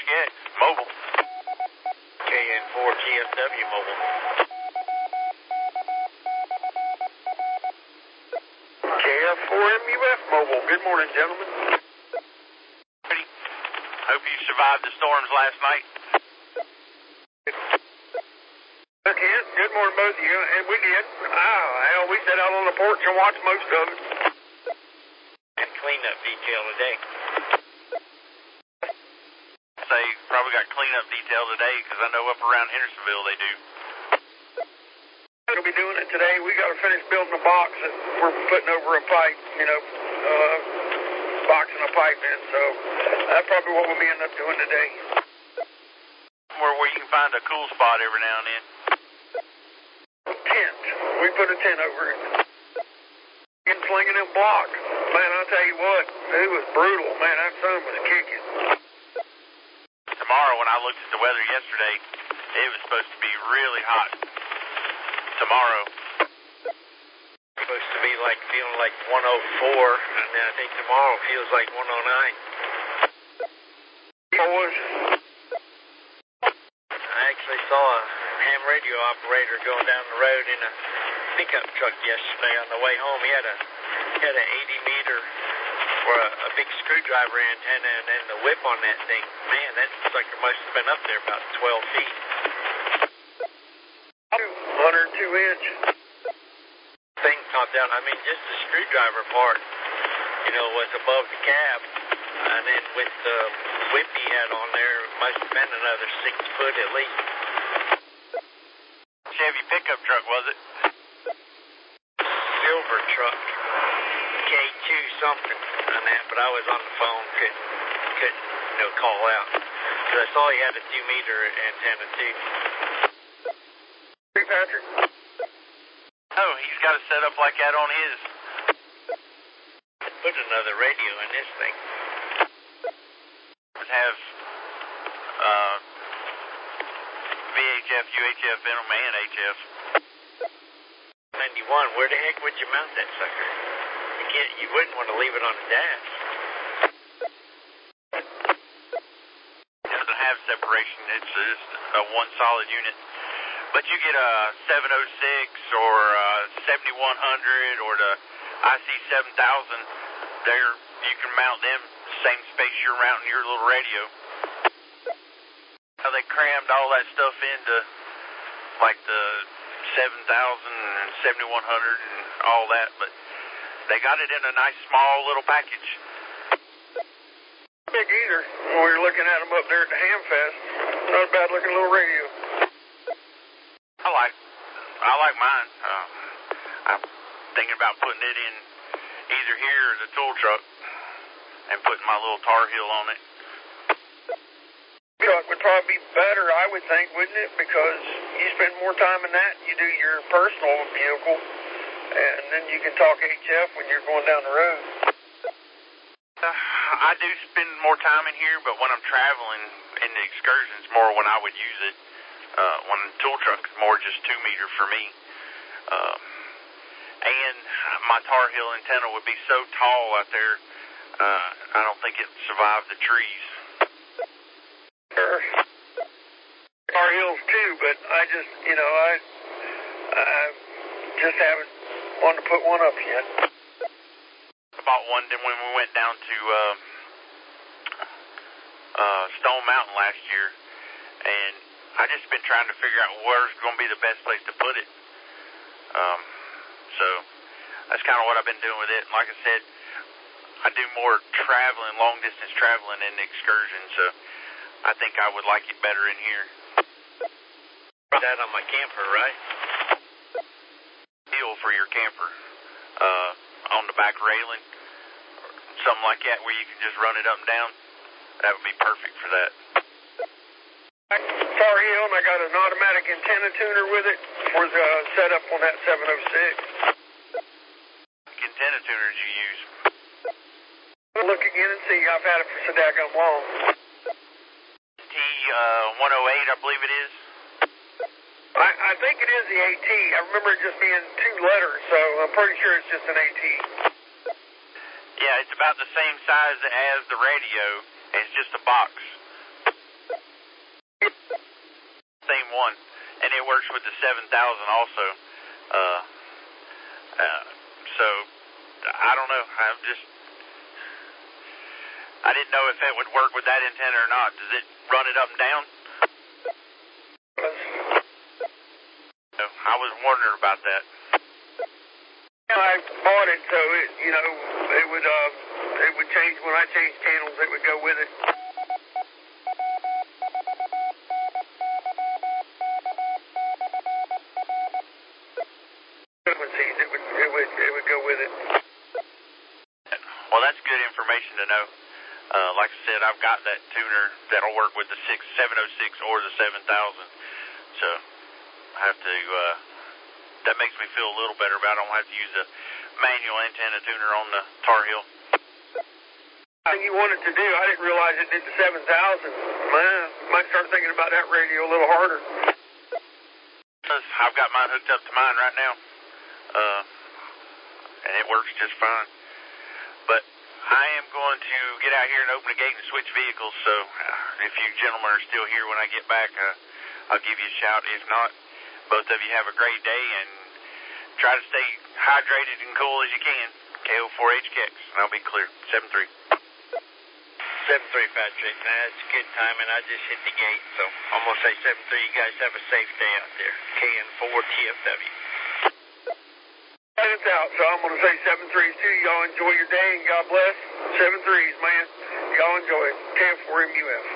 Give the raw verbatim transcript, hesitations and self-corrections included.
Yeah, mobile. K N four G F W mobile. K F four M U F mobile. Good morning, gentlemen. Hope you survived the storms last night. Okay, good morning, both of you. And we did. Oh, hell, we sat out on the porch and watched most of it. And cleanup detail today. Say, probably got cleanup detail today because I know up around Hendersonville they do. We'll be doing it today. We got to finish building a box that we're putting over a pipe, you know, uh, boxing a pipe in. So that's probably what we'll be ending up doing today. Where, where you can find a cool spot every now and then. Tent. We put a tent over it. And flinging them blocks. Man, I'll tell you what, it was brutal. Man, that sun was kicking. Tomorrow, when I looked at the weather yesterday, it was supposed to be really hot. Tomorrow. Supposed to be like feeling like one oh four, and then I think tomorrow feels like one oh nine. Boys. I actually saw a ham radio operator going down the road in a pickup truck yesterday on the way home. He had a he had an eighty meter or a, a big screwdriver antenna, and then the whip on that thing. Man, that sucker must have been up there about twelve feet. one hundred two inch. Thing popped out. I mean, just the screwdriver part, you know, was above the cab. And then with the whip he had on there, it must have been another six foot at least. Chevy pickup truck, was it? Silver truck. K two something on that, but I was on the phone, couldn't, couldn't, you know, call out. Because I saw he had a two meter antenna too. Hey, Patrick. Oh, he's got it set up like that on his. Put another radio in this thing. Have uh, V H F, U H F, Venom, and H F. ninety-one, where the heck would you mount that sucker? You can't, you wouldn't want to leave it on the dash. It doesn't have separation. It's just a one solid unit. But you get a seven oh six or a seventy-one hundred or the I C seven thousand. There, you can mount them same space you're mounting your little radio. How they crammed all that stuff into like the seven thousand and seventy-one hundred and all that, but they got it in a nice small little package. Big either. When we were looking at them up there at the Ham Fest, not a bad looking little radio. I like, I like mine. Um, I'm thinking about putting it in either here or the tool truck and putting my little Tar Heel on it. Truck would probably be better, I would think, wouldn't it? Because you spend more time in that, you do your personal vehicle, and then you can talk H F when you're going down the road. Uh, I do spend more time in here, but when I'm traveling in the excursions, more when I would use it. Uh, when the tool truck is more just two meter for me. Um, and my Tar Heel antenna would be so tall out there, uh, I don't think it'd survive the trees. Sure. Tar Heels too, but I just, you know, I, I just haven't wanted to put one up yet. I bought one then when we went down to uh, uh, Stone Mountain last year, and I just been trying to figure out where's going to be the best place to put it. Um, so that's kind of what I've been doing with it. And like I said, I do more traveling, long distance traveling in the excursion, so I think I would like it better in here. Put that on my camper, right? Deal for your camper. Uh, on the back railing, or something like that where you can just run it up and down. That would be perfect for that. Tar Heel, and I got an automatic antenna tuner with it for the setup on that seven oh six. What antenna tuners you use? We'll look again and see. I've had it for so daggone long. T one oh eight, I believe it is. I, I think it is the AT. I remember it just being two letters, so I'm pretty sure it's just an AT. Yeah, it's about the same size as the radio, and it's just a box. works with the seven thousand also. Uh, uh, so, I don't know. I'm just, I didn't know if it would work with that antenna or not. Does it run it up and down? So, I was wondering about that. Yeah, I bought it, so it, you know, it would, uh, it would change when I change channels. It would go with it. Frequencies, it would, it would, it would go with it. Well, that's good information to know. Uh, like I said, I've got that tuner that'll work with the six seven oh six or the seven thousand. So, I have to, uh, that makes me feel a little better about it. I don't have to use a manual antenna tuner on the Tar Heel. Thing you wanted to do, I didn't realize it did the seven thousand. Man, might start thinking about that radio a little harder. I've got mine hooked up to mine right now. Uh, and it works just fine. But I am going to get out here and open the gate and switch vehicles, so uh, if you gentlemen are still here when I get back, uh, I'll give you a shout. If not, both of you have a great day and try to stay hydrated and cool as you can. K O four H K X, and I'll be clear. seven three. seven three, Patrick. That's good timing. I just hit the gate, so I'm going to say seven three. You guys have a safe day out there. K N four T F W. It's out, so I'm going to say seven threes too. Y'all enjoy your day and God bless. seven threes, man. Y'all enjoy it. K F four M U F.